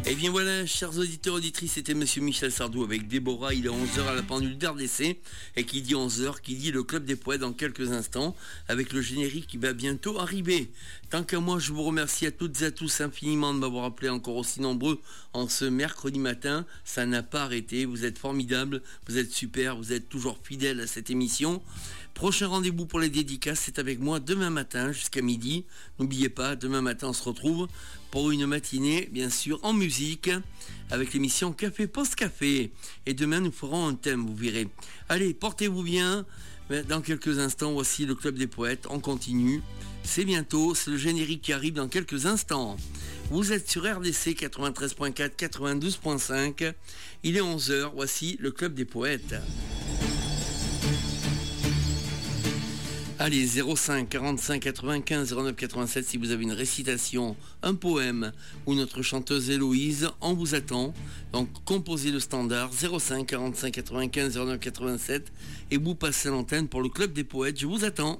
Et bien voilà, chers auditeurs, auditrices, c'était Monsieur Michel Sardou avec Déborah. Il est 11h à la pendule d'RDC. Et qui dit 11h, qui dit le Club des Poètes dans quelques instants, avec le générique qui va bientôt arriver. Tant qu'à moi, je vous remercie à toutes et à tous infiniment de m'avoir appelé encore aussi nombreux en ce mercredi matin. Ça n'a pas arrêté, vous êtes formidables, vous êtes super, vous êtes toujours fidèles à cette émission. Prochain rendez-vous pour les dédicaces, c'est avec moi demain matin jusqu'à midi. N'oubliez pas, demain matin on se retrouve pour une matinée, bien sûr, en musique, avec l'émission Café Post-Café. Et demain nous ferons un thème, vous verrez. Allez, portez-vous bien. Dans quelques instants, voici le Club des Poètes. On continue. C'est bientôt, c'est le générique qui arrive dans quelques instants. Vous êtes sur RDC 93.4, 92.5. Il est 11h, voici le Club des Poètes. Allez, 05 45 95 09 87 si vous avez une récitation, un poème ou notre chanteuse Héloïse, on vous attend. Donc composez le standard 05 45 95 09 87 et vous passez l'antenne pour le Club des Poètes. Je vous attends.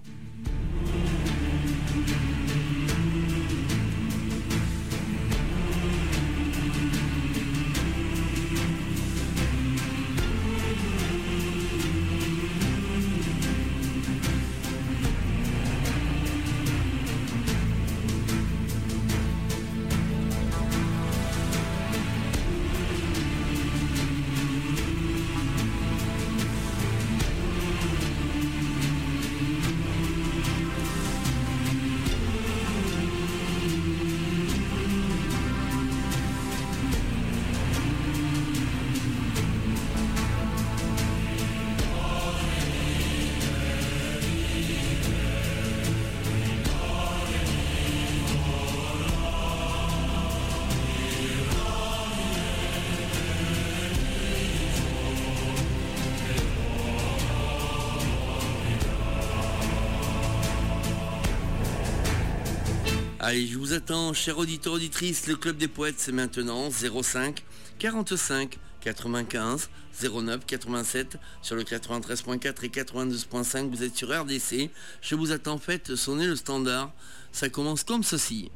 Allez, je vous attends, chers auditeurs, auditrices, le Club des Poètes, c'est maintenant 05 45 95 09 87 sur le 93.4 et 92.5, vous êtes sur RDC, je vous attends, faites sonner le standard, ça commence comme ceci.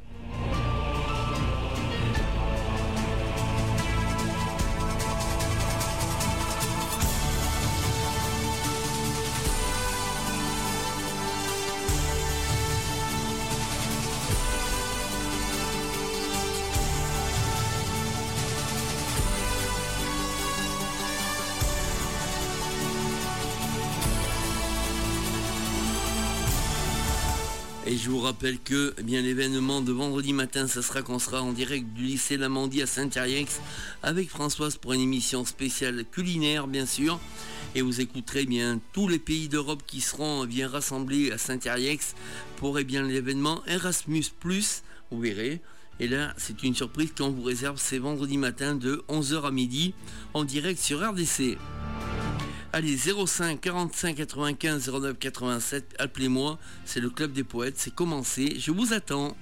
Et je vous rappelle que l'événement de vendredi matin, ça sera qu'on sera en direct du lycée Lamandie à Saint-Thierry-Aix avec Françoise pour une émission spéciale culinaire, bien sûr. Et vous écouterez tous les pays d'Europe qui seront bien rassemblés à Saint-Thierry-Aix pour l'événement Erasmus+, vous verrez. Et là, c'est une surprise qu'on vous réserve, c'est vendredi matin de 11h à midi en direct sur RDC. Allez, 05 45 95 09 87, appelez-moi, c'est le Club des Poètes, c'est commencé, je vous attends.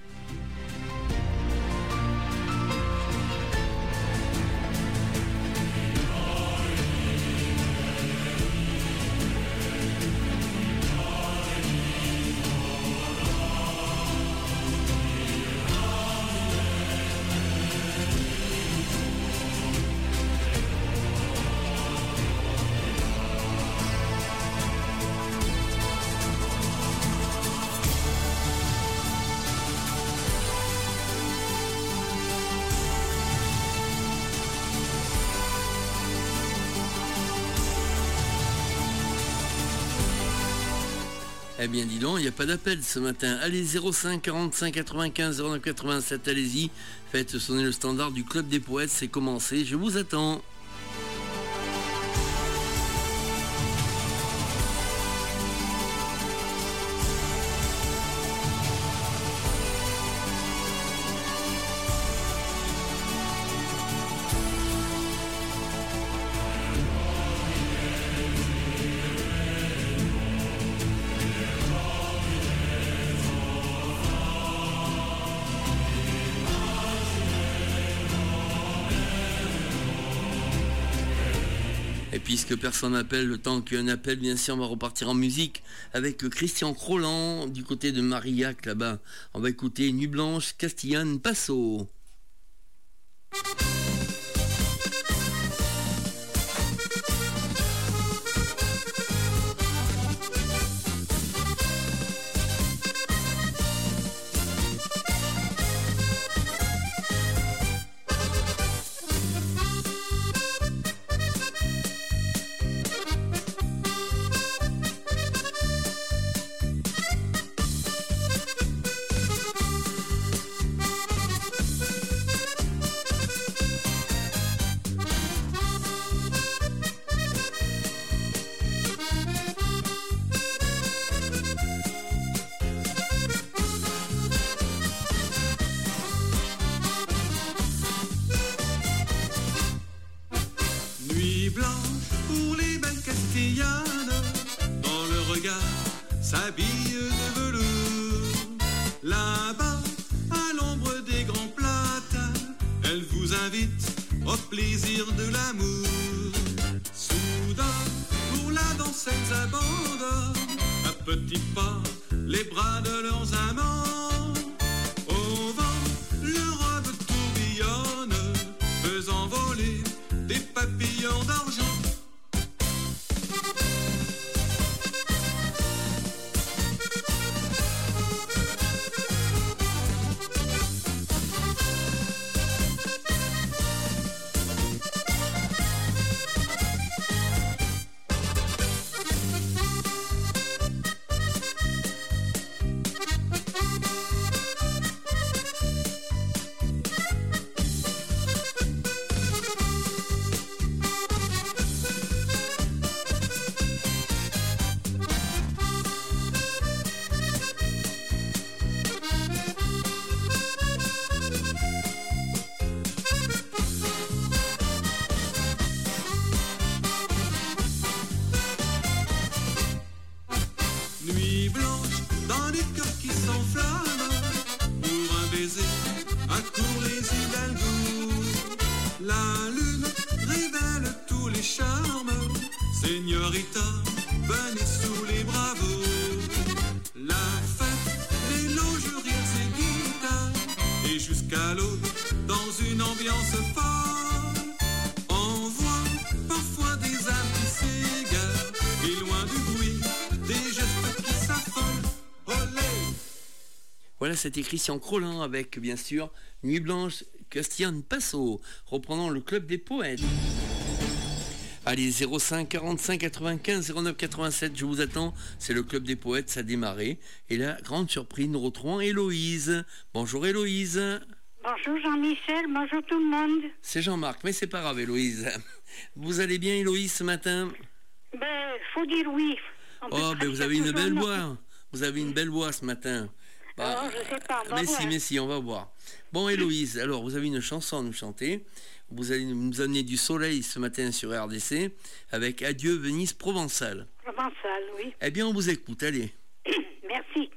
Eh bien dis donc, il n'y a pas d'appel ce matin. Allez, 05 45 95 09 87, allez-y. Faites sonner le standard du Club des Poètes, c'est commencé, je vous attends. Et puisque personne n'appelle, le temps qu'il y ait un appel, bien sûr, on va repartir en musique avec Christian Croland du côté de Marillac, là-bas. On va écouter Nuit Blanche, Castillane, Passo. s'habille de velours. Là-bas, à l'ombre des grands platanes, elle vous invite au plaisir de l'amour. Soudain, pour la danse, elles abandonnent à petits pas les bras de leurs amants. Au vent, leur robe tourbillonne, faisant voler des papillons d'argent. Nuit blanche dans les cœurs qui s'enflamment pour un baiser à court les hidalgos. La lune révèle tous les charmes, Señorita, venez sous les bravos. La fête, les loges, rires et guitares, et jusqu'à l'aube dans une ambiance folle. On voit parfois des âmes qui s'égarent, et loin du bruit des gestes qui s'affolent. Olé! Voilà, c'était Christian Crolin avec, bien sûr, Nuit Blanche, Christian Passo, reprenant le Club des Poètes. Allez, 05 45 95 09 87, je vous attends, c'est le Club des Poètes, ça a démarré. Et là, grande surprise, nous retrouvons Héloïse. Bonjour Héloïse. Bonjour Jean-Michel, bonjour tout le monde. C'est Jean-Marc, mais c'est pas grave Héloïse. Vous allez bien Héloïse ce matin? Ben, faut dire oui. Oh, ben vous avez une belle voix. Vous avez une belle voix ce matin. Bah, oh, je sais pas, on va voir. Mais si, on va voir. Bon Héloïse, alors vous avez une chanson à nous chanter. Vous allez nous amener du soleil ce matin sur RDC avec Adieu Venise Provençale. Provençale, oui. Eh bien on vous écoute, allez. Merci.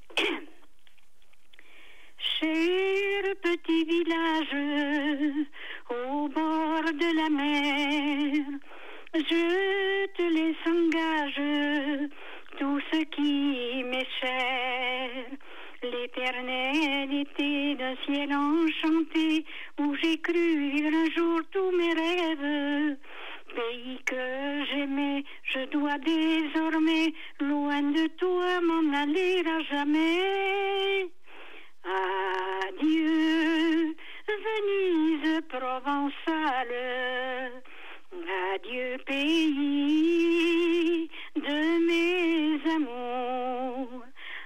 Cher petit village au bord de la mer, je te laisse en gage tout ce qui m'est cher. L'éternalité d'un ciel enchanté où j'ai cru vivre un jour tous mes rêves. Pays que j'aimais, je dois désormais loin de toi m'en aller à jamais. Adieu, Venise provençale. Adieu, pays de mes amours.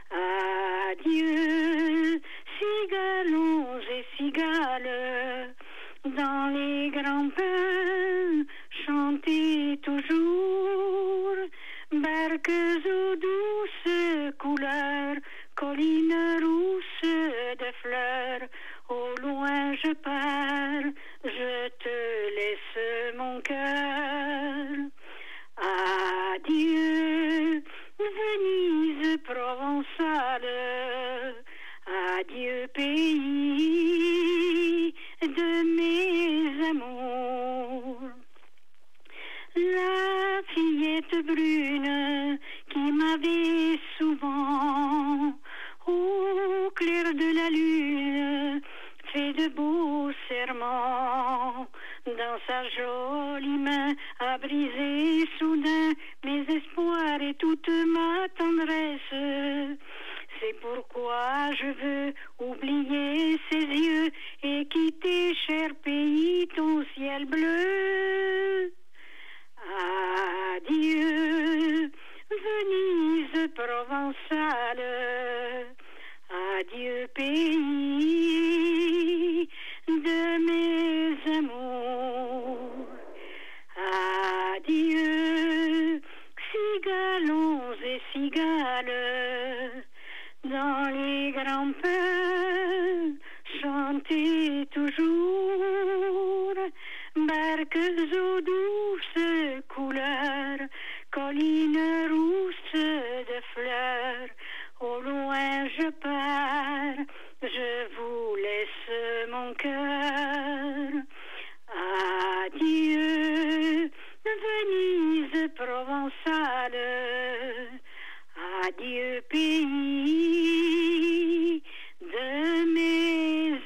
Adieu, cigalons et cigales, dans les grands pins, chantez toujours, barques aux douces couleurs, collines rousses de fleurs, au loin je pars, je te laisse mon cœur. Adieu, Venise provençale, adieu pays de mes amours. La fillette brune qui m'avait souvent, au clair de la lune, fait de beaux serments. Dans sa jolie main a brisé soudain mes espoirs et toute ma tendresse. C'est pourquoi je veux oublier ses yeux et quitter, cher pays, ton ciel bleu. Adieu, Venise provençale. Adieu, pays de mes amours. Adieu, cigalons et cigales, dans les grands pins, chantez toujours, barques aux douces couleurs, collines rousses de fleurs. Au loin je pars, je vous laisse mon cœur. Adieu, Venise provençale. Adieu, pays de mes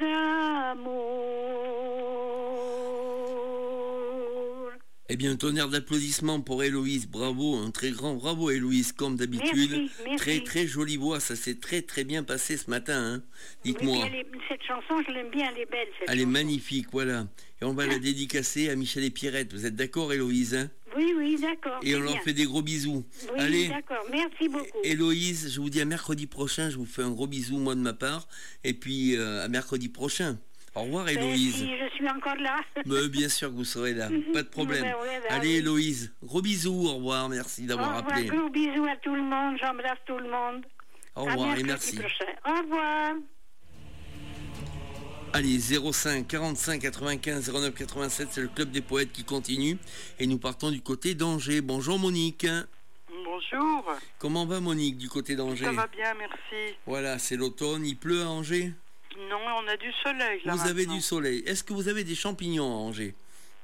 amours. Eh bien, un tonnerre d'applaudissements pour Héloïse, bravo, un très grand bravo Héloïse, comme d'habitude. Merci. Très très jolie voix, ça s'est très très bien passé ce matin, hein. Dites-moi. Cette chanson, je l'aime bien, elle est belle. Elle est magnifique, voilà. Et on va la dédicacer à Michel et Pierrette. Vous êtes d'accord, Héloïse, hein? Oui, d'accord. Et on leur fait des gros bisous. Oui, allez, d'accord, merci beaucoup. Héloïse, je vous dis à mercredi prochain, je vous fais un gros bisou, moi de ma part. Et puis à mercredi prochain. Au revoir, Héloïse. Si je suis encore là. Mais bien sûr que vous serez là, pas de problème. Allez, oui. Héloïse, gros bisous, au revoir, merci d'avoir appelé. Gros bisous à tout le monde, j'embrasse tout le monde. Au revoir et merci. Prochain. Au revoir. Allez, 05 45 95 09 87, c'est le Club des Poètes qui continue. Et nous partons du côté d'Angers. Bonjour Monique. Bonjour. Comment va Monique du côté d'Angers? Ça va bien, merci. Voilà, c'est l'automne, il pleut à Angers? Non, on a du soleil là. Vous avez du soleil. Est-ce que vous avez des champignons à Angers?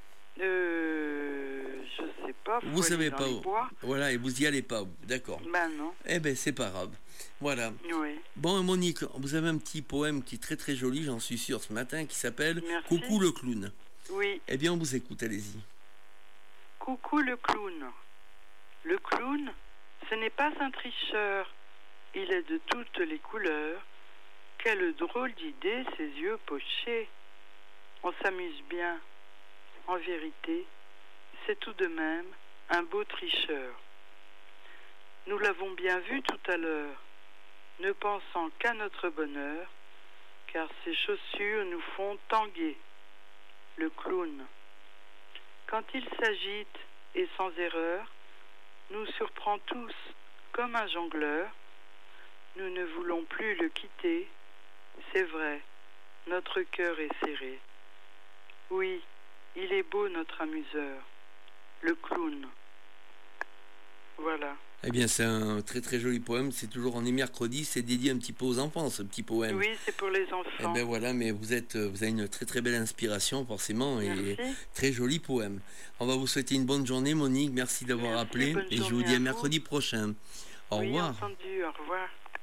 Je sais pas. Vous savez pas où. Bois. Voilà, et vous y allez pas, d'accord. Ben non. Eh ben c'est pas grave. Voilà. Oui. Bon Monique, vous avez un petit poème qui est très très joli, j'en suis sûr, ce matin, qui s'appelle Merci. Coucou le clown. Oui. Eh bien on vous écoute, allez-y. Coucou le clown. Le clown, ce n'est pas un tricheur. Il est de toutes les couleurs. Quelle drôle d'idée, ses yeux pochés. On s'amuse bien. En vérité, c'est tout de même un beau tricheur. Nous l'avons bien vu tout à l'heure, ne pensant qu'à notre bonheur, car ses chaussures nous font tanguer. Le clown. Quand il s'agite et sans erreur, nous surprend tous comme un jongleur. Nous ne voulons plus le quitter. C'est vrai, notre cœur est serré. Oui, il est beau notre amuseur, le clown. Voilà. Eh bien c'est un très très joli poème, c'est toujours on est mercredi, c'est dédié un petit peu aux enfants ce petit poème. Oui, c'est pour les enfants. Eh bien voilà, mais vous avez une très très belle inspiration forcément. Merci. Et très joli poème. On va vous souhaiter une bonne journée Monique, merci d'avoir appelé et je vous dis à mercredi prochain. Au revoir. Entendu, au revoir.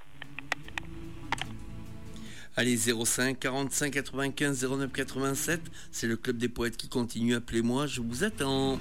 Allez, 05 45 95 09 87, c'est le Club des Poètes qui continue, appelez-moi, je vous attends.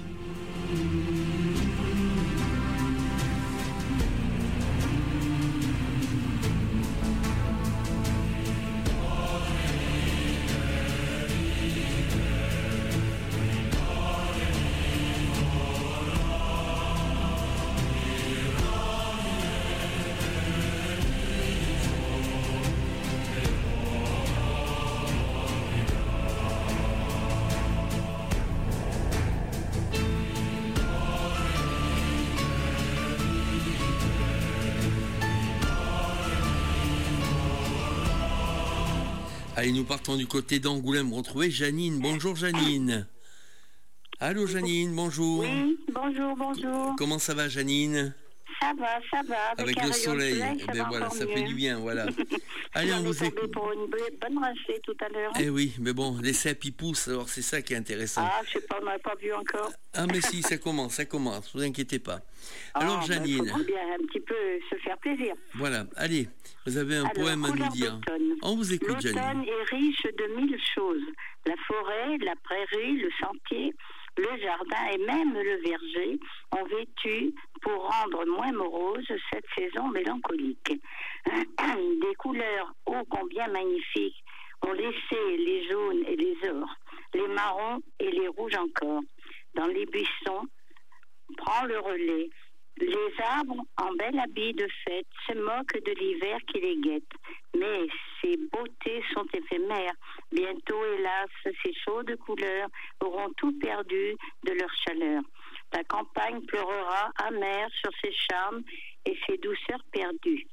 Allez, nous partons du côté d'Angoulême retrouver Janine. Bonjour Janine. Allô Janine, bonjour. Oui, bonjour. Comment ça va Janine? Ça va. Avec le soleil, ça ben voilà, ça fait du bien, voilà. Allez, on vous écoute. Pour une bonne rincée tout à l'heure. Eh oui, mais bon, les cèpes ils poussent, alors c'est ça qui est intéressant. Ah, je sais pas, on n'a pas vu encore. Ah mais si, ça commence, vous inquiétez pas. Alors Janine. Il faut bien un petit peu se faire plaisir. Voilà, allez, vous avez un poème à nous dire. On vous écoute Janine. L'automne est riche de 1000 choses. La forêt, la prairie, le sentier, le jardin et même le verger ont vécu pour rendre moins morose cette saison mélancolique. Des couleurs ô combien magnifiques ont laissé les jaunes et les ors, les marrons et les rouges encore. Dans les buissons, prend le relais. Les arbres, en bel habit de fête, se moquent de l'hiver qui les guette. Mais ces beautés sont éphémères. Bientôt, hélas, ces chaudes couleurs auront tout perdu de leur chaleur. La campagne pleurera amère sur ses charmes et ses douceurs perdues.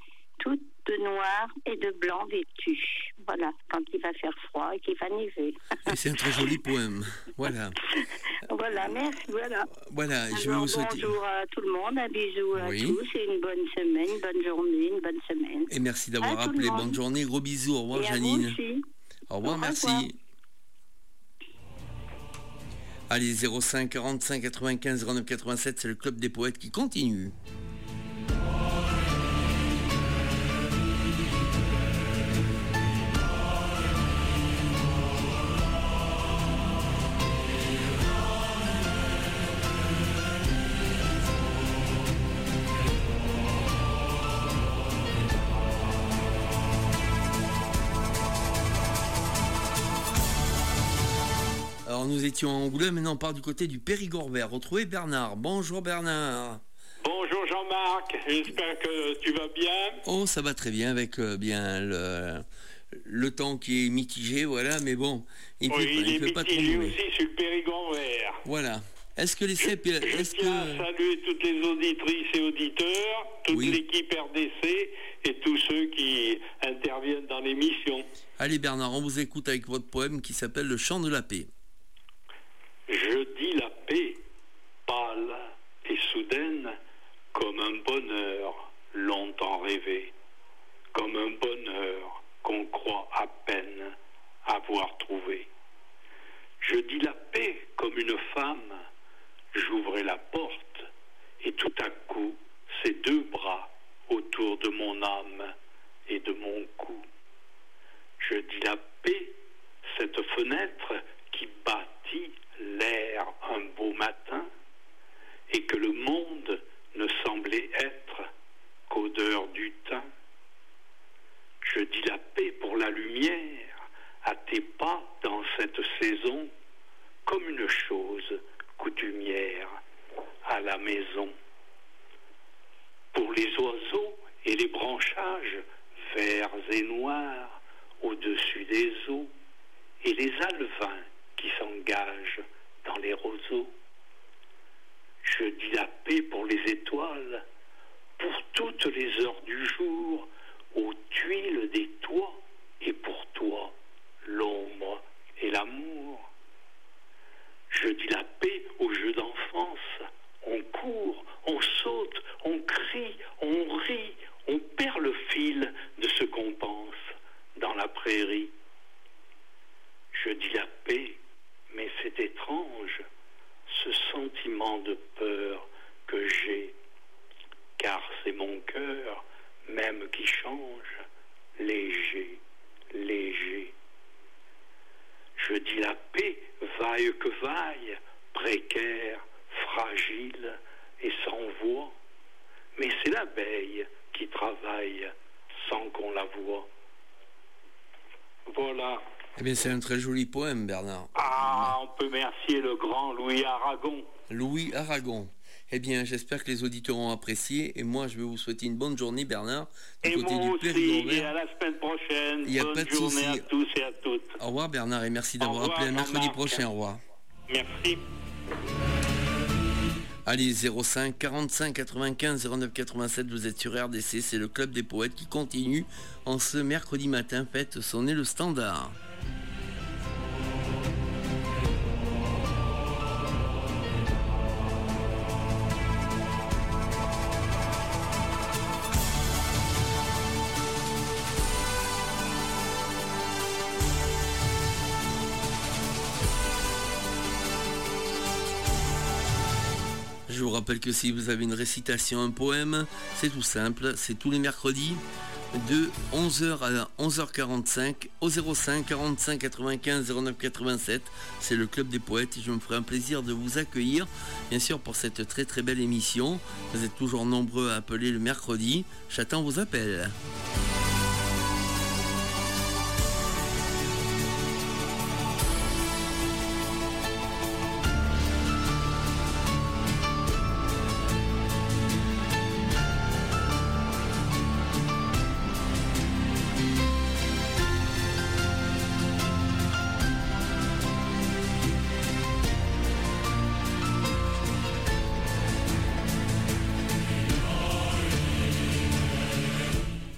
toutes de noir et de blanc vêtues. Voilà, quand il va faire froid et qu'il va neiger. Et c'est un très joli poème. Voilà. Voilà, merci, voilà. Voilà, je vais Alors, vous souhaiter... bonjour à tout le monde, un bisou à Oui. tous et une bonne semaine, une bonne journée, une bonne semaine. Et merci d'avoir À tout le appelé. monde. Bonne journée, gros bisous. Au revoir, Et à vous Janine. aussi. Au revoir, Au merci. revoir. Allez, 05 45 95 09 87, c'est le Club des Poètes qui continue. Alors nous étions à Angoulême, maintenant on part du côté du Périgord vert. Retrouvez Bernard. Bonjour Bernard. Bonjour Jean-Marc, j'espère que tu vas bien. Oh, ça va très bien avec bien le temps qui est mitigé, voilà, mais bon, il Oui, il est pleut pas trop mitigé mauvais. aussi sur le Périgord vert. Voilà. Est-ce que les cèpes, Je tiens à saluer toutes les auditrices et auditeurs, toute Oui. l'équipe RDC et tous ceux qui interviennent dans l'émission. Allez Bernard, on vous écoute avec votre poème qui s'appelle Le Chant de la Paix. Je dis la paix, pâle et soudaine, comme un bonheur longtemps rêvé, comme un bonheur qu'on croit à peine avoir trouvé. Je dis la paix comme une femme, j'ouvrais la porte, et tout à coup, ses deux bras autour de mon âme et de mon cou. Je dis la paix, cette fenêtre qui bâtit l'air un beau matin, et que le monde ne semblait être qu'odeur du thym. Je dis la paix pour la lumière, à tes pas dans cette saison, comme une chose coutumière à la maison. Pour les oiseaux et les branchages verts et noirs au-dessus des eaux, et les alevins qui s'engagent dans les roseaux. Je dis la paix pour les étoiles, pour toutes les heures du jour, aux tuiles des toits, et pour toi, l'ombre et l'amour. Je dis la paix aux jeux d'enfance, on court, on saute, on crie, on rit, on perd le fil de ce qu'on pense dans la prairie. Je dis la paix, mais c'est étrange, ce sentiment de peur que j'ai, car c'est mon cœur même qui change, léger, léger. Je dis la paix, vaille que vaille, précaire, fragile et sans voix, mais c'est l'abeille qui travaille sans qu'on la voie. Voilà. Eh bien, c'est un très joli poème, Bernard. Ah, on peut remercier le grand Louis Aragon. Louis Aragon. Eh bien, j'espère que les auditeurs ont apprécié. Et moi, je vais vous souhaiter une bonne journée, Bernard, du Et côté moi du aussi, Périgord et vert. à la semaine prochaine. Il y a Bonne pas de journée souci. à tous et à toutes. Au revoir, Bernard, et merci Au d'avoir revoir, appelé un mercredi Jean-Marc. prochain. Au revoir. Merci. Allez, 05 45 95 09 87, vous êtes sur RDC, c'est le Club des Poètes qui continue en ce mercredi matin. Faites sonner le standard. Je vous rappelle que si vous avez une récitation, un poème, c'est tout simple, c'est tous les mercredis de 11h à 11h45 au 05 45 95 09 87. C'est le Club des Poètes et je me ferai un plaisir de vous accueillir, bien sûr, pour cette très très belle émission. Vous êtes toujours nombreux à appeler le mercredi. J'attends vos appels.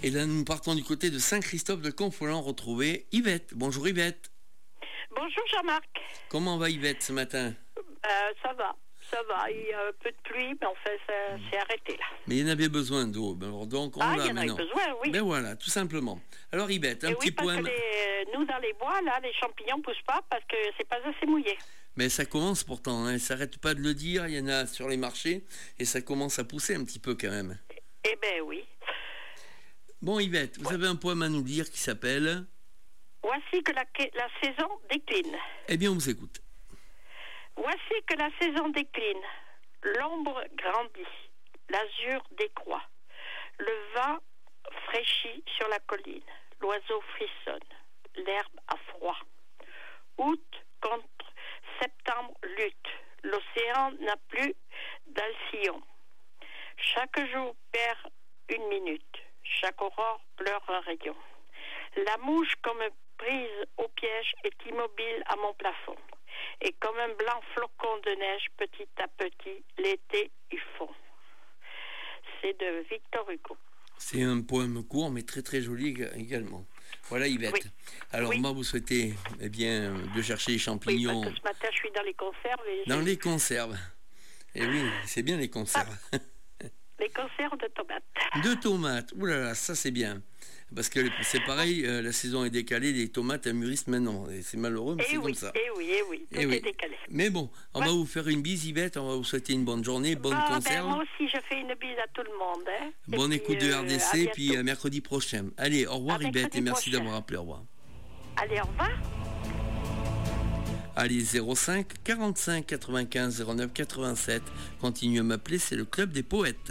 Et là, nous partons du côté de Saint-Christophe de Confolens retrouver Yvette. Bonjour Yvette. Bonjour Jean-Marc. Comment va Yvette ce matin? Ça va. Il y a un peu de pluie, mais enfin, ça s'est arrêté là. Mais il y en avait besoin d'eau. Alors, donc, on l'a il y en avait maintenant. besoin, oui. Mais voilà, tout simplement. Alors Yvette, un petit parce poème. Que nous, dans les bois, là, les champignons poussent pas parce que c'est pas assez mouillé. Mais ça commence pourtant, hein. Ça n'arrête pas de le dire. Il y en a sur les marchés et ça commence à pousser un petit peu quand même. Eh ben oui. Bon Yvette, vous avez un poème à nous lire qui s'appelle... Voici que la saison décline. Eh bien, on vous écoute. Voici que la saison décline. L'ombre grandit. L'azur décroît. Le vent fraîchit sur la colline. L'oiseau frissonne. L'herbe a froid. Août contre septembre lutte. L'océan n'a plus d'alcyon. Chaque jour perd une minute. Chaque aurore pleure un rayon. La mouche, comme prise au piège, est immobile à mon plafond. Et comme un blanc flocon de neige, petit à petit, l'été y fond. C'est de Victor Hugo. C'est un poème court, mais très très joli également. Voilà Yvette. Oui. Alors moi, vous souhaitez de chercher les champignons. Oui, parce que ce matin, je suis dans les conserves. Dans les conserves. Et oui, c'est bien les conserves. Les conserves de tomates. De tomates. Ouh là là, ça c'est bien. Parce que c'est pareil, la saison est décalée, les tomates elles mûrissent maintenant. Et c'est malheureux, mais c'est comme ça. Et oui, tout est décalé. Mais bon, on va vous faire une bise Yvette, on va vous souhaiter une bonne journée, bonne conserve. Moi aussi, je fais une bise à tout le monde. Hein. Bonne écoute de RDC, puis à mercredi prochain. Allez, au revoir Yvette, et merci d'avoir appelé, au revoir. Allez, au revoir. Allez, 05 45 95 09 87. Continuez à m'appeler, c'est le Club des Poètes.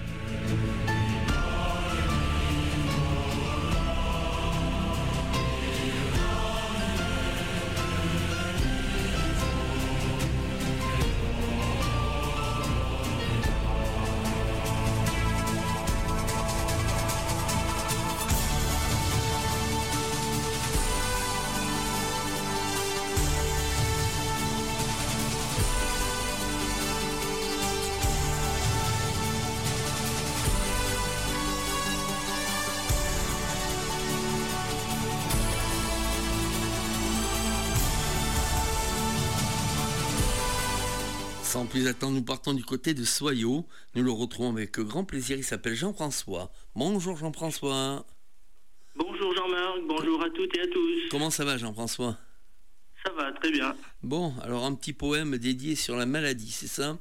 Sans plus attendre, nous partons du côté de Soyaux. Nous le retrouvons avec grand plaisir. Il s'appelle Jean-François. Bonjour Jean-François. Bonjour Jean-Marc, bonjour à toutes et à tous. Comment ça va Jean-François? Ça va, très bien. Bon, alors un petit poème dédié sur la maladie, c'est ça?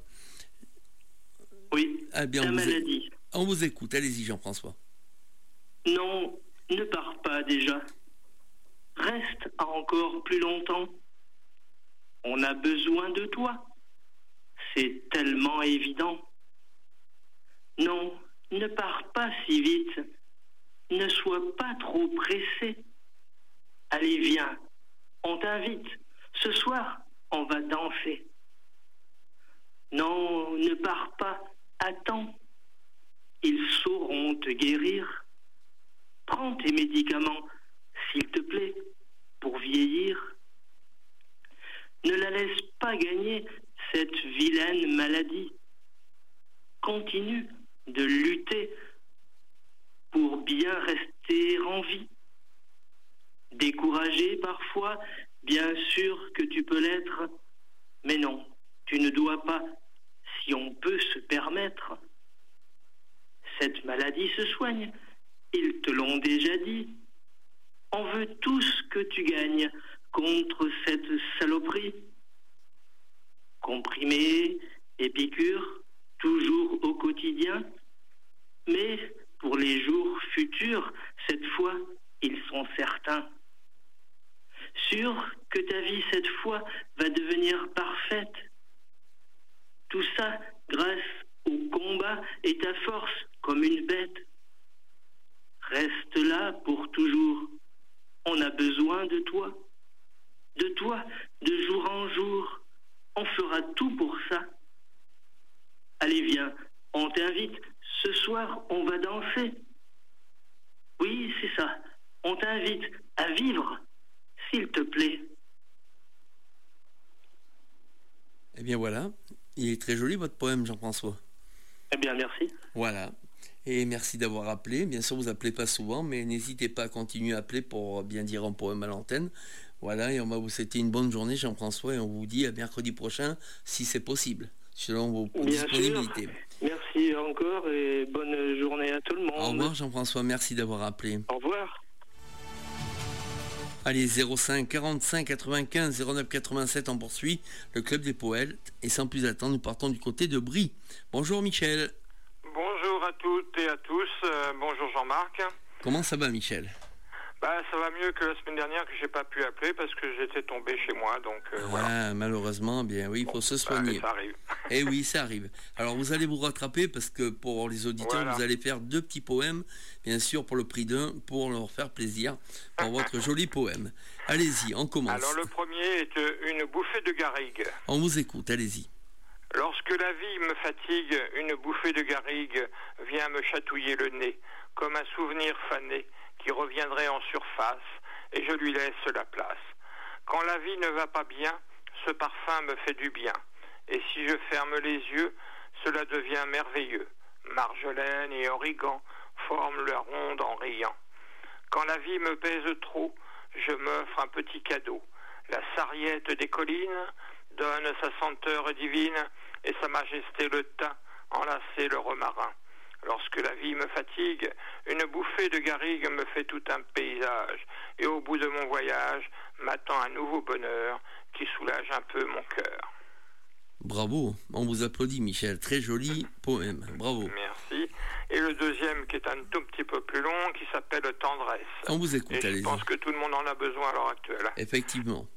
Oui, bien, la maladie. On vous écoute, allez-y Jean-François. Non, ne pars pas déjà. Reste encore plus longtemps. On a besoin de toi. C'est tellement évident. Non, ne pars pas si vite. Ne sois pas trop pressé. Allez, viens, on t'invite. Ce soir, on va danser. Non, ne pars pas, attends. Ils sauront te guérir. Prends tes médicaments, s'il te plaît, pour vieillir. Ne la laisse pas gagner cette vilaine maladie. Continue de lutter pour bien rester en vie. Découragé parfois, bien sûr que tu peux l'être, mais non, tu ne dois pas, si on peut se permettre. Cette maladie se soigne, ils te l'ont déjà dit. On veut tous que tu gagnes contre cette saloperie. Comprimés et piqûres, toujours au quotidien, mais pour les jours futurs, cette fois, ils sont certains. Sûr que ta vie, cette fois, va devenir parfaite. Tout ça grâce au combat et ta force comme une bête. Reste là pour toujours. On a besoin de toi, de jour en jour. On fera tout pour ça. Allez, viens, on t'invite. Ce soir, on va danser. Oui, c'est ça. On t'invite à vivre, s'il te plaît. Eh bien voilà, il est très joli votre poème, Jean-François. Eh bien, merci. Voilà. Et merci d'avoir appelé. Bien sûr, vous appelez pas souvent, mais n'hésitez pas à continuer à appeler pour bien dire un poème à l'antenne. Voilà, et on va vous souhaiter une bonne journée, Jean-François, et on vous dit à mercredi prochain, si c'est possible, selon vos disponibilités. Sûr. Merci encore et bonne journée à tout le monde. Au revoir, Jean-François, merci d'avoir appelé. Au revoir. Allez, 05 45 95 09 87, on poursuit le Club des Poètes. Et sans plus attendre, nous partons du côté de Brie. Bonjour Michel. Bonjour à toutes et à tous. Bonjour Jean-Marc. Comment ça va Michel? Ça va mieux que la semaine dernière que j'ai pas pu appeler parce que j'étais tombé chez moi. Donc voilà. Malheureusement, bien oui, il faut se soigner. Ça arrive. Eh oui, ça arrive. Alors vous allez vous rattraper parce que pour les auditeurs, vous allez faire 2 petits poèmes, bien sûr pour le prix d'un, pour leur faire plaisir, pour votre joli poème. Allez-y, on commence. Alors le premier est une bouffée de garrigue. On vous écoute, allez-y. Lorsque la vie me fatigue, une bouffée de garrigue vient me chatouiller le nez, comme un souvenir fané qui reviendrait en surface, et je lui laisse la place. Quand la vie ne va pas bien, ce parfum me fait du bien, et si je ferme les yeux, cela devient merveilleux. Marjolaine et origan forment leur ronde en riant. Quand la vie me pèse trop, je m'offre un petit cadeau. La sarriette des collines donne sa senteur divine, et sa majesté le thym enlacer le romarin. Lorsque la vie me fatigue, une bouffée de garrigue me fait tout un paysage, et au bout de mon voyage m'attend un nouveau bonheur qui soulage un peu mon cœur. Bravo, on vous applaudit Michel, très joli poème, bravo. Merci. Et le deuxième qui est un tout petit peu plus long, qui s'appelle Tendresse. On vous écoute, allez-y. Je pense que tout le monde en a besoin à l'heure actuelle. Effectivement.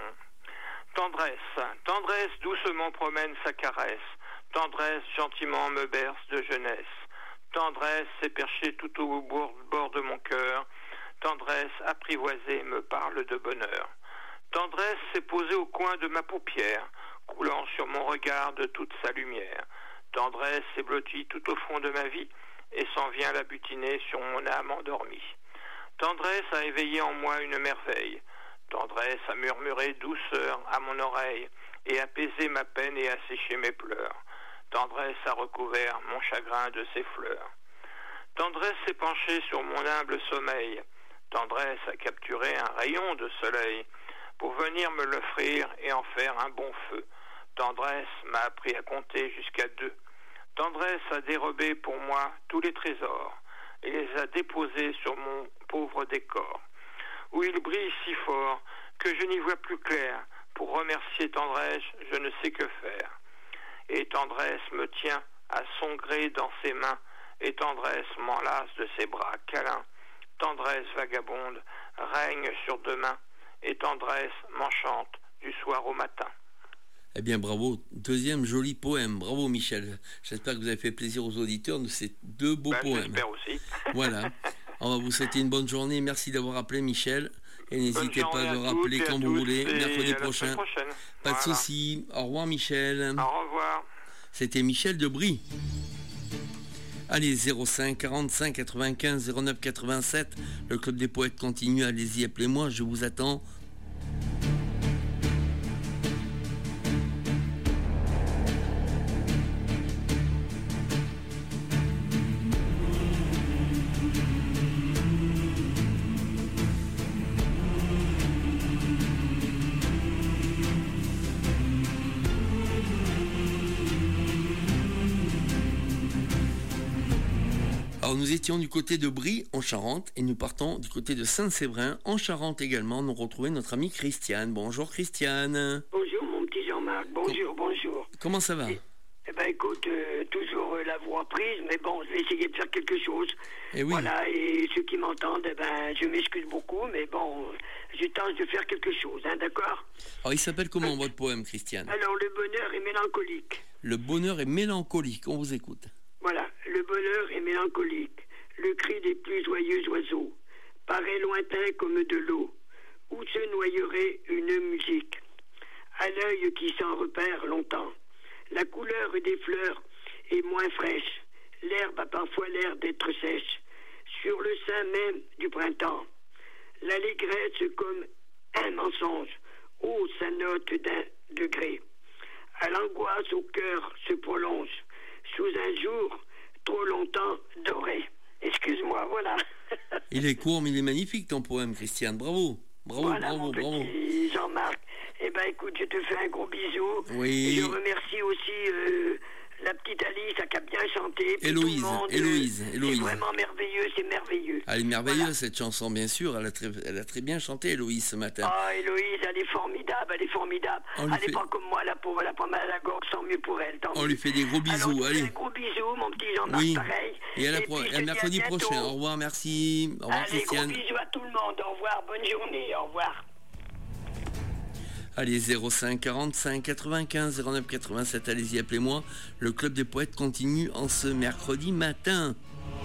Tendresse doucement promène sa caresse, tendresse gentiment me berce de jeunesse. Tendresse s'est perchée tout au bord de mon cœur. Tendresse apprivoisée me parle de bonheur. Tendresse s'est posée au coin de ma paupière, coulant sur mon regard de toute sa lumière. Tendresse s'est blottie tout au fond de ma vie et s'en vient la butiner sur mon âme endormie. Tendresse a éveillé en moi une merveille. Tendresse a murmuré douceur à mon oreille et apaisé ma peine et asséché mes pleurs. Tendresse a recouvert mon chagrin de ses fleurs. Tendresse s'est penchée sur mon humble sommeil. Tendresse a capturé un rayon de soleil pour venir me l'offrir et en faire un bon feu. Tendresse m'a appris à compter jusqu'à 2. Tendresse a dérobé pour moi tous les trésors et les a déposés sur mon pauvre décor, où il brille si fort que je n'y vois plus clair. Pour remercier Tendresse, je ne sais que faire. Et Tendresse me tient à son gré dans ses mains, et Tendresse m'enlace de ses bras câlins. Tendresse vagabonde règne sur demain, et Tendresse m'enchante du soir au matin. Eh bien bravo, deuxième joli poème, bravo Michel. J'espère que vous avez fait plaisir aux auditeurs de ces 2 beaux poèmes. J'espère aussi. Voilà, on va vous souhaiter une bonne journée, merci d'avoir appelé Michel. Et n'hésitez pas à le rappeler quand vous voulez, mercredi prochain. Pas de soucis. Au revoir Michel. Au revoir. C'était Michel de Brie. Allez, 05 45 95 09 87. Le Club des Poètes continue. Allez-y, appelez-moi, je vous attends. Alors nous étions du côté de Brie en Charente et nous partons du côté de Saint-Séverin en Charente également. Nous retrouvons notre amie Christiane. Bonjour Christiane. Bonjour mon petit Jean-Marc, bonjour. Comment ça va? Eh ben écoute, toujours la voix prise, mais bon, je vais essayer de faire quelque chose. Et oui. Voilà, et ceux qui m'entendent, eh ben, je m'excuse beaucoup, mais bon, je tente de faire quelque chose, hein, d'accord? Alors il s'appelle comment votre poème, Christiane? Alors, le bonheur est mélancolique. Le bonheur est mélancolique, on vous écoute. Voilà, le bonheur est mélancolique. Le cri des plus joyeux oiseaux paraît lointain comme de l'eau, où se noyerait une musique. À l'œil qui s'en repère longtemps, la couleur des fleurs est moins fraîche. L'herbe a parfois l'air d'être sèche, sur le sein même du printemps. L'allégresse comme un mensonge hausse sa note d'un degré. À l'angoisse au cœur se prolonge, sous un jour trop longtemps doré. Excuse-moi, voilà. Il est court, mais il est magnifique ton poème, Christiane. Bravo. Bravo, Voilà, bravo, mon bravo. petit Jean-Marc. Eh ben, écoute, je te fais un gros bisou. Oui. Et je remercie aussi la petite Alice qui a bien chanté. Puis Héloïse, tout le monde, Héloïse. C'est vraiment merveilleux, c'est merveilleux. Elle est merveilleuse, Voilà. cette chanson, bien sûr. Elle a très bien chanté, Héloïse, ce matin. Ah, Héloïse, elle est formidable, elle est formidable. On lui Elle n'est fait- pas comme moi, la pauvre, elle a pas mal à la gorge, tant mieux pour elle. Tant On mieux. lui fait des gros bisous, Alors, allez. un gros bisou, mon petit Jean-Marc, Oui. pareil. Et à puis, je te dis à mercredi bientôt. prochain. Au revoir, merci. Au revoir, Allez, gros Christiane. bisous à tout le monde. Au revoir, bonne journée, au revoir. Allez, 05 45 95 09 87, allez-y, appelez-moi. Le Club des Poètes continue en ce mercredi matin.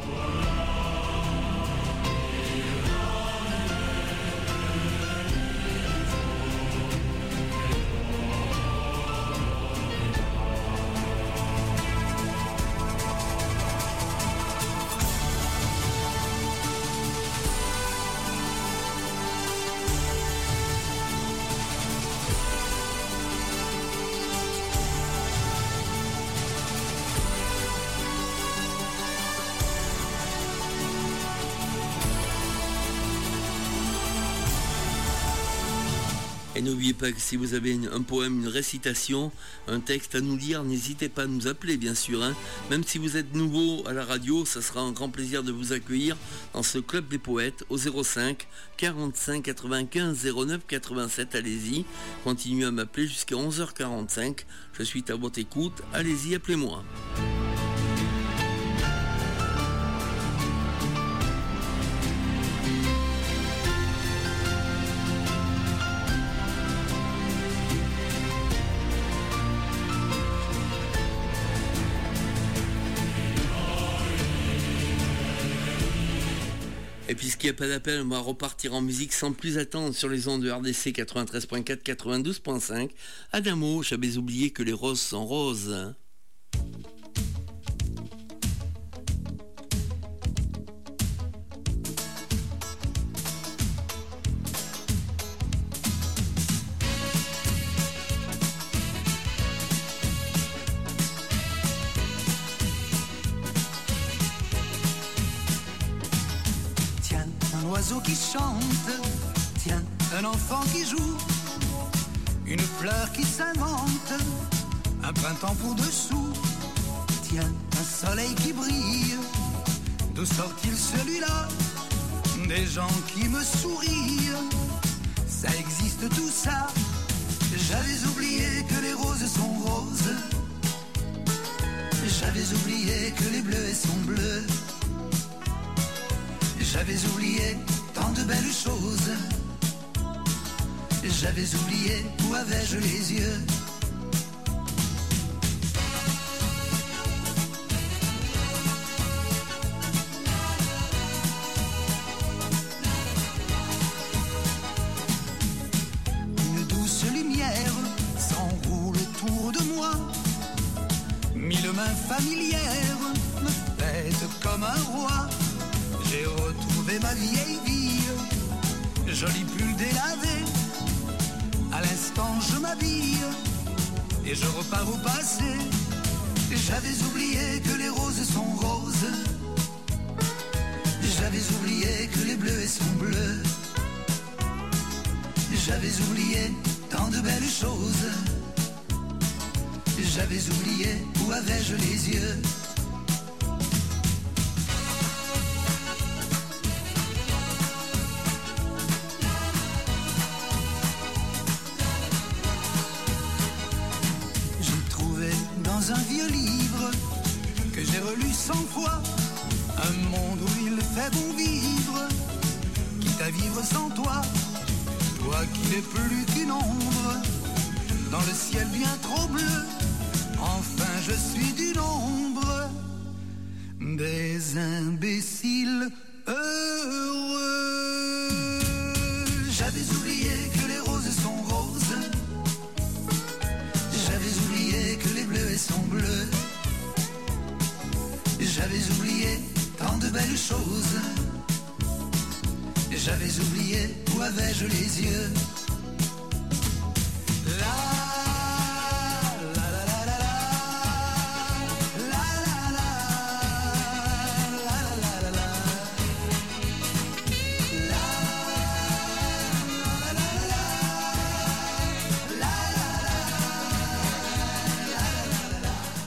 Et n'oubliez pas que si vous avez un poème, une récitation, un texte à nous lire, n'hésitez pas à nous appeler, bien sûr. Hein. Même si vous êtes nouveau à la radio, ça sera un grand plaisir de vous accueillir dans ce Club des Poètes au 05 45 95 09 87. Allez-y, continuez à m'appeler jusqu'à 11h45. Je suis à votre écoute. Allez-y, appelez-moi. Et puisqu'il n'y a pas d'appel, on va repartir en musique sans plus attendre sur les ondes de RDC 93.4, 92.5. Adamo, j'avais oublié que les roses sont roses. Un oiseau qui chante, tiens, un enfant qui joue, une fleur qui s'invente, un printemps pour dessous, tiens, un soleil qui brille, d'où sort-il celui-là? Des gens qui me sourient, ça existe tout ça, j'avais oublié que les roses sont roses, j'avais oublié que les bleus sont bleus. J'avais oublié tant de belles choses. J'avais oublié où avais-je les yeux. Une douce lumière s'enroule autour de moi. Mille mains familières me pètent comme un roi. J'ai retrouvé ma vieille vie, joli pull délavé. À l'instant je m'habille et je repars au passé. J'avais oublié que les roses sont roses. J'avais oublié que les bleus sont bleus. J'avais oublié tant de belles choses. J'avais oublié où avais-je les yeux. Dans un vieux livre que j'ai relu 100 fois, un monde où il fait bon vivre, quitte à vivre sans toi, toi qui n'es plus qu'une ombre, dans le ciel bien trop bleu, enfin je suis du nombre des imbéciles heureux. J'avais oublié que les roses sont roses. J'avais oublié que les bleus sont bleus. J'avais oublié tant de belles choses. J'avais oublié où avais-je les yeux. La la la la la la la la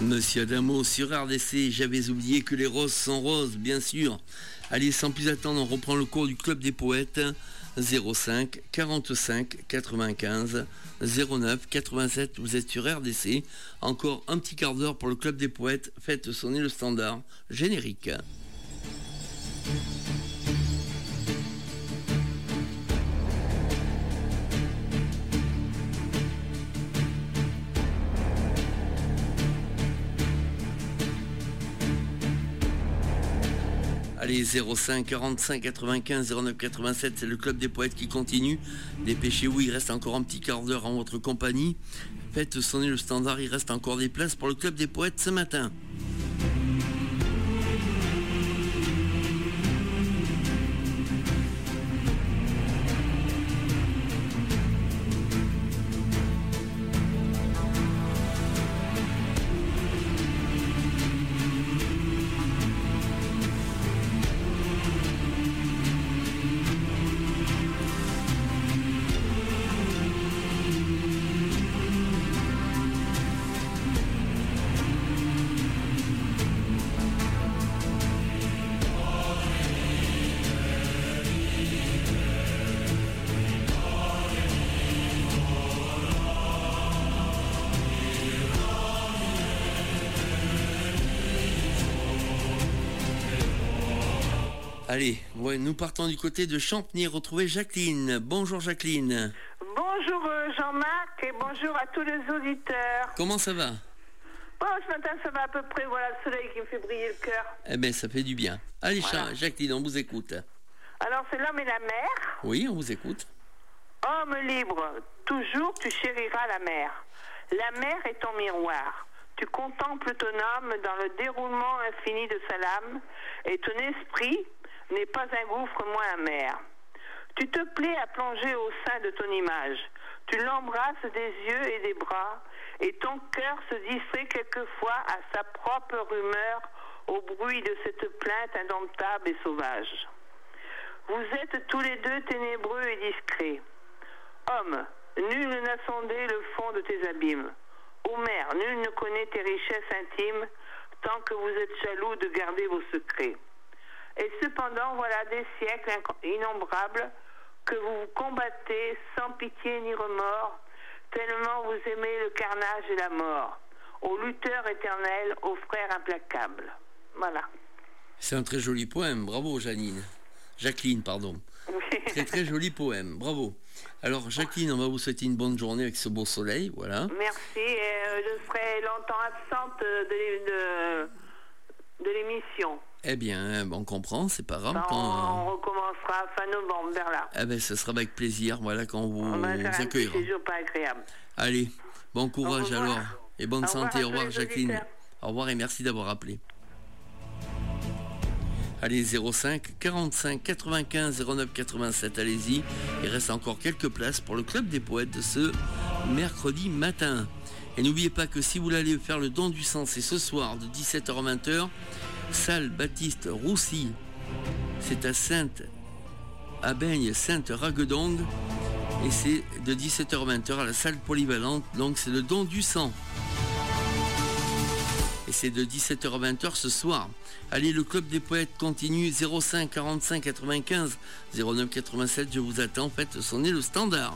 Monsieur Adamo sur RDC, j'avais oublié que les roses sont roses, bien sûr. Allez, sans plus attendre, on reprend le cours du Club des Poètes. 05 45 95 09 87, vous êtes sur RDC. Encore un petit quart d'heure pour le Club des Poètes. Faites sonner le standard générique. Allez, 05 45 95 09 87, c'est le Club des Poètes qui continue. Dépêchez-vous, il reste encore un petit quart d'heure en votre compagnie. Faites sonner le standard, il reste encore des places pour le Club des Poètes ce matin. Allez, ouais, nous partons du côté de Champigny, retrouver Jacqueline. Bonjour Jacqueline. Bonjour Jean-Marc et bonjour à tous les auditeurs. Comment ça va? Bon, ce matin ça va à peu près, voilà le soleil qui me fait briller le cœur. Eh bien, ça fait du bien. Allez, voilà. Jacqueline, on vous écoute. Alors, c'est l'homme et la mer. Oui, on vous écoute. Homme libre, toujours tu chériras la mer. La mer est ton miroir. Tu contemples ton âme dans le déroulement infini de sa lame et ton esprit n'est pas un gouffre moins amer. Tu te plais à plonger au sein de ton image. Tu l'embrasses des yeux et des bras et ton cœur se distrait quelquefois à sa propre rumeur au bruit de cette plainte indomptable et sauvage. Vous êtes tous les deux ténébreux et discrets. Homme, nul n'a sondé le fond de tes abîmes. Ô mère, nul ne connaît tes richesses intimes tant que vous êtes jaloux de garder vos secrets. Et cependant, voilà des siècles innombrables que vous vous combattez sans pitié ni remords, tellement vous aimez le carnage et la mort. Ô lutteur éternel, ô frère implacable. Voilà. C'est un très joli poème, bravo Jacqueline, pardon. Oui. Très très joli poème, bravo. Alors Jacqueline, on va vous souhaiter une bonne journée avec ce beau soleil, voilà. Merci, je serai longtemps absente de l'émission. Eh bien, on comprend, c'est pas grave. On recommencera fin novembre, vers là. Eh bien, ce sera avec plaisir, voilà, quand vous accueillera. C'est toujours pas agréable. Allez, bon courage alors, et bonne santé. Au revoir Jacqueline. Auditeurs. Au revoir et merci d'avoir appelé. Allez, 05 45 95 09 87, allez-y. Il reste encore quelques places pour le Club des Poètes de ce mercredi matin. Et n'oubliez pas que si vous voulez faire le don du sang, c'est ce soir de 17h à 20h, salle Baptiste Roussy, c'est à Sainte-Abeigne, Sainte-Raguedongue, et c'est de 17h à 20h à la salle polyvalente, donc c'est le don du sang. Et c'est de 17h à 20h ce soir. Allez, le Club des Poètes continue, 05 45 95 09 87, je vous attends, faites sonner le standard.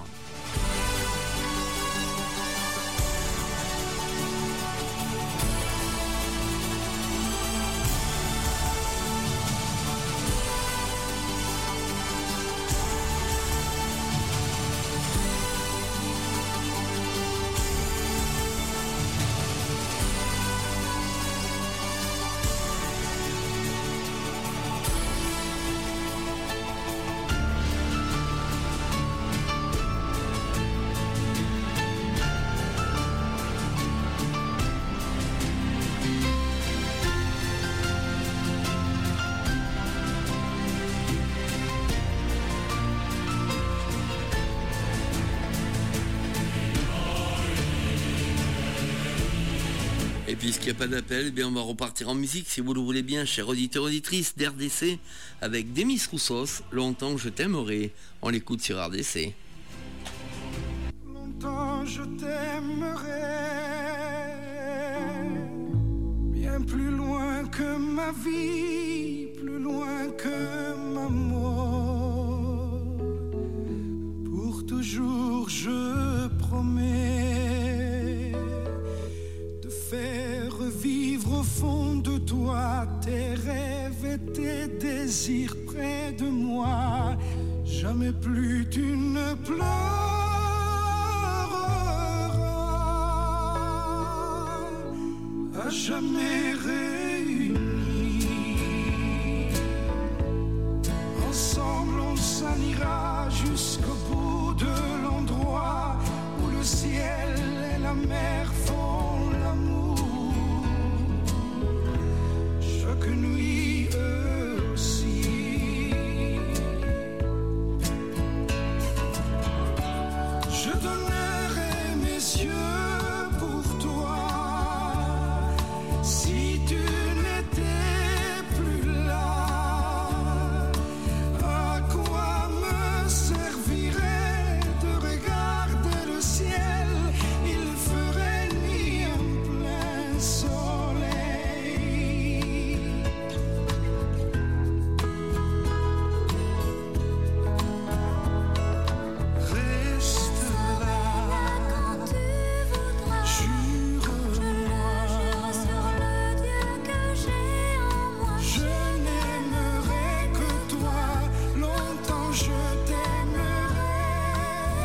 Puisqu'il n'y a pas d'appel, eh bien on va repartir en musique si vous le voulez bien, chers auditeurs auditrices d'RDC, avec Demis Roussos, Longtemps que je t'aimerai. On l'écoute sur RDC. Longtemps je t'aimerai, ma vie plus loin que ma mort. Pour toujours je promets de faire revivre au fond de toi tes rêves et tes désirs près de moi. Jamais plus tu ne pleureras, à jamais réunis. Ensemble on s'en ira jusqu'au bout de l'endroit où le ciel et la mer font l'amour. Chaque nuit eux aussi. Je donnerai mes yeux pour toi. Si tu n'étais plus là, à quoi me servirait de regarder le ciel? Il ferait nuit en plein soleil. Reste là, jure-moi, je n'aimerai que toi, longtemps je t'aimerai,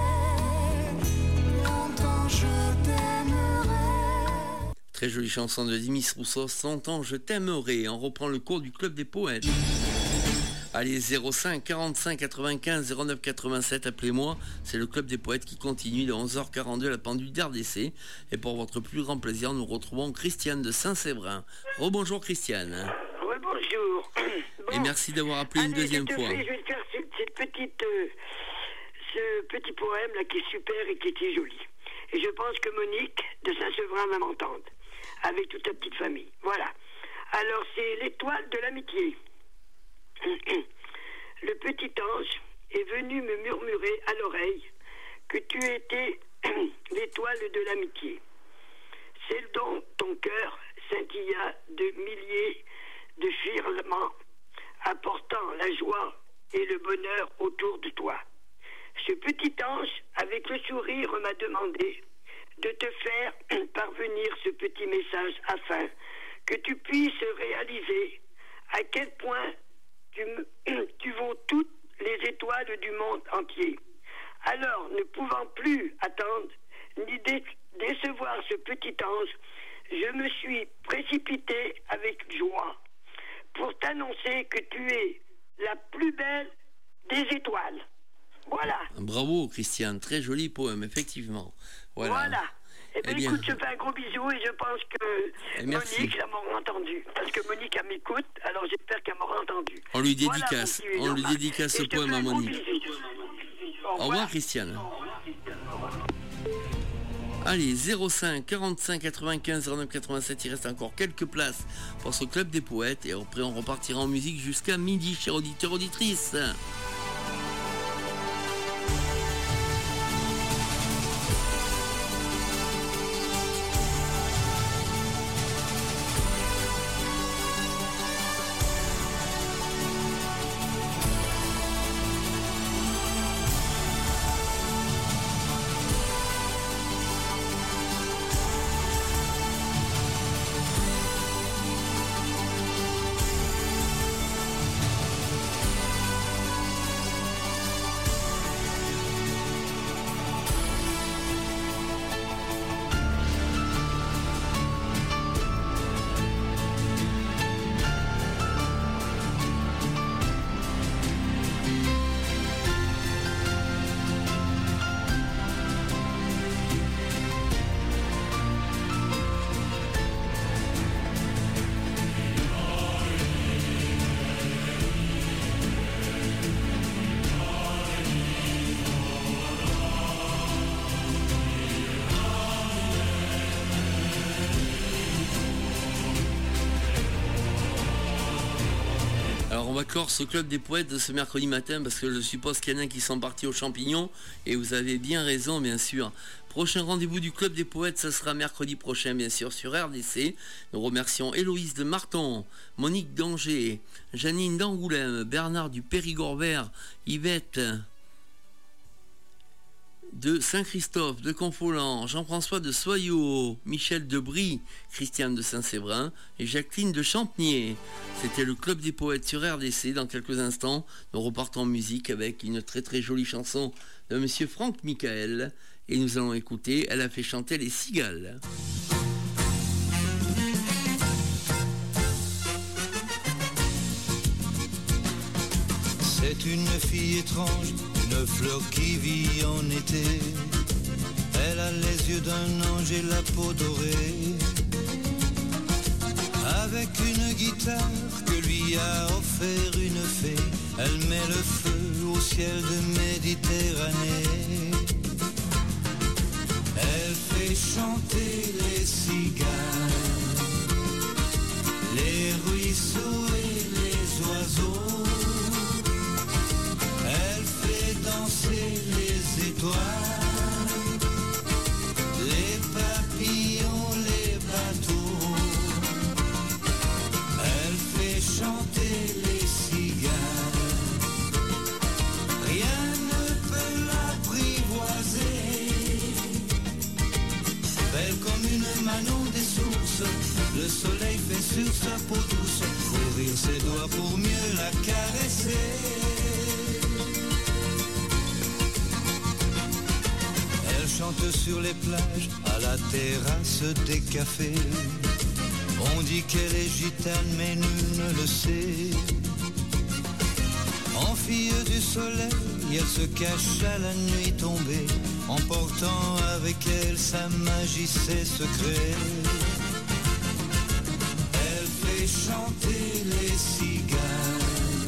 longtemps je t'aimerai. Très jolie chanson de Demis Roussos, 100 ans je t'aimerai. On reprend le cours du Club des Poètes. Allez, 05 45 95 09 87, appelez-moi. C'est le Club des Poètes qui continue de 11h42 à la pendule d'RDC. Et pour votre plus grand plaisir, nous retrouvons Christiane de Saint-Séverin. Rebonjour Christiane. Rebonjour. Et merci d'avoir appelé une deuxième fois. Je vais te faire ce petit poème là qui est super et qui est très joli. Et je pense que Monique de Saint-Séverin va m'entendre, avec toute ta petite famille. Voilà. Alors c'est l'étoile de l'amitié. Le petit ange est venu me murmurer à l'oreille que tu étais l'étoile de l'amitié. Celle dont ton cœur scintilla de milliers de filaments, apportant la joie et le bonheur autour de toi. Ce petit ange, avec le sourire, m'a demandé de te faire parvenir ce petit message afin que tu puisses réaliser à quel point tu vaux toutes les étoiles du monde entier. Alors, ne pouvant plus attendre ni décevoir ce petit ange, je me suis précipité avec joie pour t'annoncer que tu es la plus belle des étoiles. Voilà. Bravo Christiane, très joli poème, effectivement. Voilà. Eh bien, écoute, je fais un gros bisou et je pense que Monique, ça m'aura entendu. Parce que Monique, elle m'écoute, alors j'espère qu'elle m'aura entendu. On lui dédicace, ce poème à Monique. Au revoir Christiane. Allez, 05 45 95 09 87, il reste encore quelques places pour ce Club des Poètes. Et après, on repartira en musique jusqu'à midi, chers auditeurs, auditrices. on va clore ce club des poètes de ce mercredi matin parce que je suppose qu'il y en a qui sont partis aux champignons et vous avez bien raison bien sûr. Prochain rendez-vous du club des poètes, ce sera mercredi prochain bien sûr sur RDC. Nous remercions Héloïse de Marton, Monique d'Angers, Janine d'Angoulême, Bernard du Périgord vert, Yvette de Saint-Christophe, de Confolens, Jean-François de Soyaux, Michel de Brie, Christiane de Saint-Séverin et Jacqueline de Champnier. C'était le Club des Poètes sur RDC. Dans quelques instants, nous repartons en musique avec une très très jolie chanson de monsieur Franck Michael et nous allons écouter Elle a fait chanter les cigales. C'est une fille étrange, une fleur qui vit en été. Elle a les yeux d'un ange et la peau dorée. Avec une guitare que lui a offert une fée, elle met le feu au ciel de Méditerranée. Elle fait chanter les cigales, les ruisseaux et les oiseaux. Elle fait danser les étoiles, les papillons, les bateaux. Elle fait chanter les cigales. Rien ne peut l'apprivoiser. Belle comme une Manon des sources, le soleil fait sur sa peau douce courir ses doigts pour mieux la caresser. Elle chante sur les plages, à la terrasse des cafés. On dit qu'elle est gitane mais nul ne le sait. En fille du soleil, elle se cache à la nuit tombée, emportant avec elle sa magie, ses secrets. Elle fait chanter les cigales,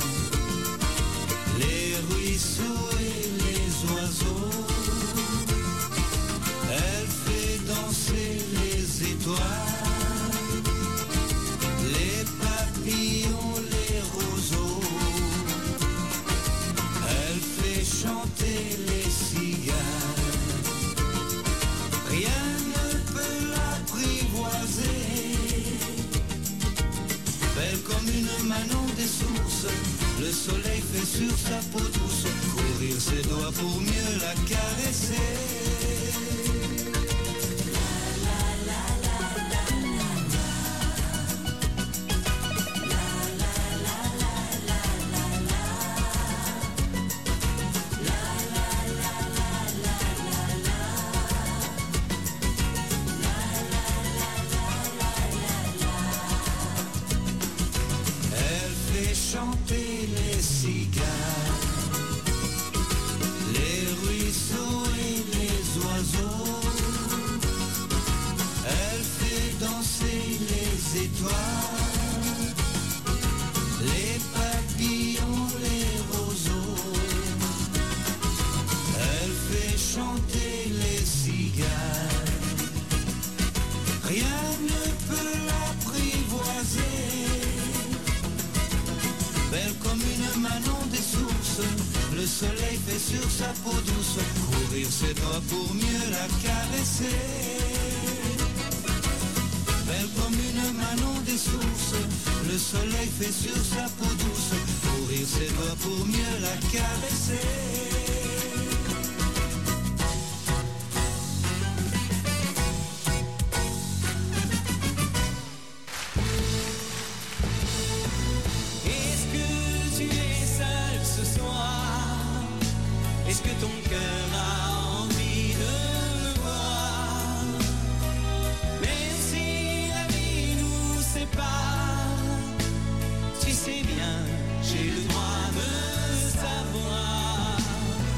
les ruisseaux et les oiseaux. Elle fait danser les étoiles, les papillons, les roseaux. Elle fait chanter les cigales. Rien ne peut l'apprivoiser. Belle comme une Manon des sources, le soleil fait sur sa peau douce courir ses doigts pour mieux la caresser. Chanter les cigales, les ruisseaux et les oiseaux. Elle fait danser les étoiles, les papillons, les roseaux. Elle fait chanter les cigales. Rien ne peut l'apprivoiser. Belle comme une Manon des sources, le soleil fait sur sa peau douce courir ses doigts pour mieux la caresser. Belle comme une Manon des sources, le soleil fait sur sa peau douce courir ses doigts pour mieux la caresser. Est-ce que ton cœur a envie de me voir? Même si la vie nous sépare, tu sais bien, j'ai le droit de savoir.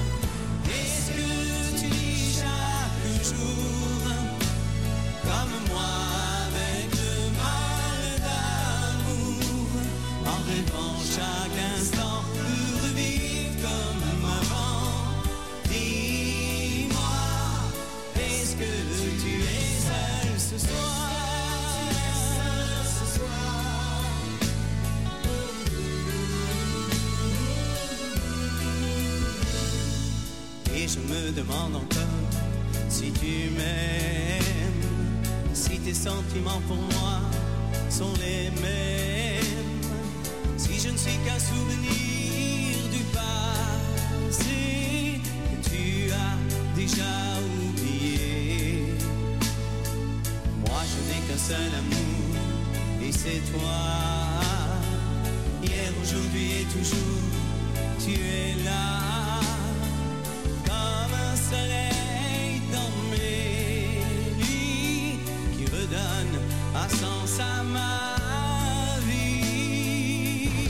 je me demande encore si tu m'aimes, si tes sentiments pour moi sont les mêmes, si je ne suis qu'un souvenir du passé que tu as déjà oublié. Moi je n'ai qu'un seul amour et c'est toi. Hier, aujourd'hui et toujours, tu es là, comme un soleil dans mes nuits, qui redonne un sens à ma vie.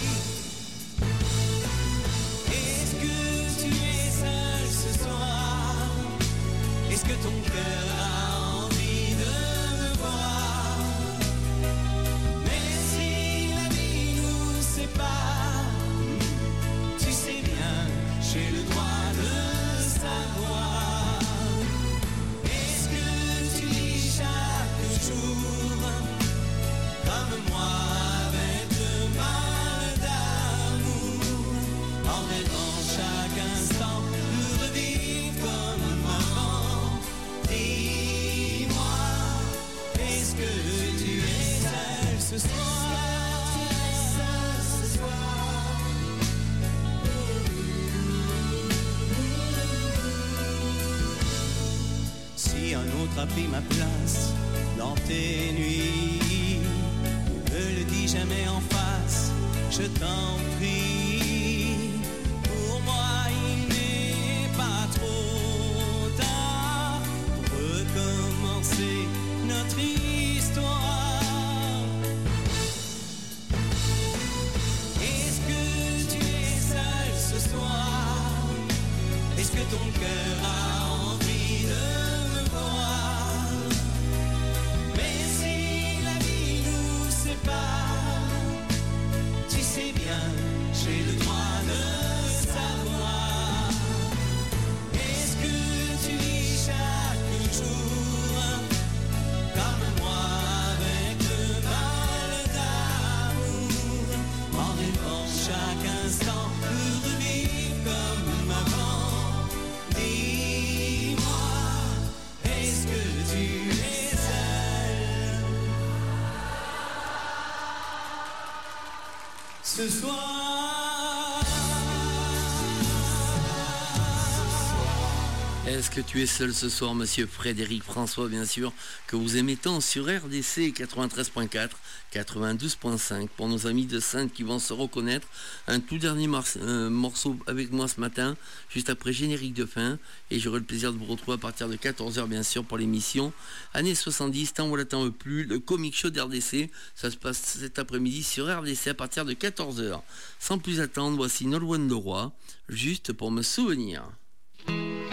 Est-ce que tu es seul ce soir? Est-ce que ton cœur a envie de me voir? Mais si la vie nous sépare, tu sais bien, j'ai le droit de savoir. Est-ce que tu lis chaque jour, comme moi, avec le mal d'amour, en rêvant chaque instant de revivre comme avant? Dis-moi, est-ce que tu es seul ce soir? Si un autre a pris ma place dans tes nuits, ne le dis jamais en face, je t'en prie. Pour moi il n'est pas trop tard pour recommencer notre histoire. Est-ce que tu es seul ce soir? Est-ce que ton cœur a envie de me voir? Mais si la vie nous sépare, tu sais bien, j'ai le droit de savoir. Est-ce que tu lis chaque jour, comme moi, avec le mal d'amour, en rêvant chaque instant pour revivre comme avant? Dis-moi, est-ce que tu es seul ce soir? Est-ce que tu es seul ce soir, monsieur Frédéric François, bien sûr, que vous aimez tant sur RDC 93.4, 92.5. Pour nos amis de Sainte qui vont se reconnaître, un tout dernier morceau avec moi ce matin, juste après générique de fin. Et j'aurai le plaisir de vous retrouver à partir de 14h, bien sûr, pour l'émission Années 70, tant voilà, tant plus, le comic show d'RDC. Ça se passe cet après-midi sur RDC à partir de 14h. Sans plus attendre, voici Nolwenn Leroy, juste pour me souvenir.